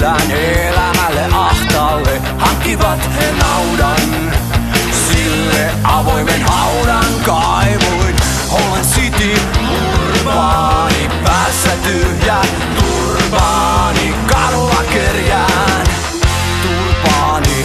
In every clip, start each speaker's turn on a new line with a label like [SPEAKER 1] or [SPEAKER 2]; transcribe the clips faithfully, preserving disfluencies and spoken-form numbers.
[SPEAKER 1] selän elämälle ahtaalle. Hankkivat naudan, sille avoimen haudan kaivuin. Olen City urbaani, päässä tyhjä turbaani, kadulla kerjään turbaani.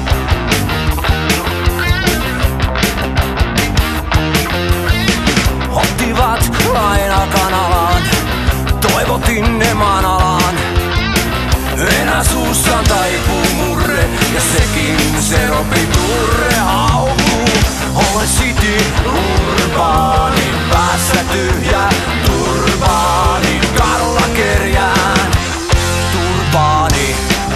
[SPEAKER 1] Ottivat lainakanalaan, toivotin ne manalaan. Enää suussaan taipuu murre, ja sekin se ropi turre haukuu. Olen City urbaani, päässä tyhjä turbaani, kadulla kerjään turbaani.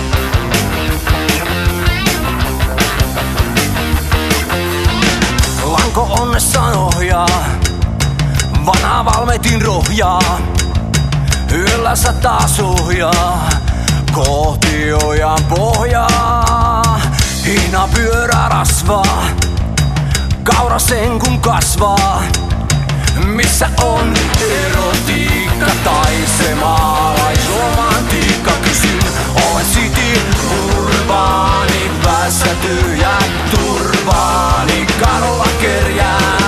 [SPEAKER 1] Lanko onnessaan ohjaa, vanha valmetin rohjaa. Yöllä sataa sohjaa, kohti ojan pohjaa. Hina pyörä rasvaa, kaura sen kun kasvaa. Missä on erotiikka tai se maalaisromantiikka? Kysyn, olen City urbaani, päässä tyhjä turbaani, kadulla kerjään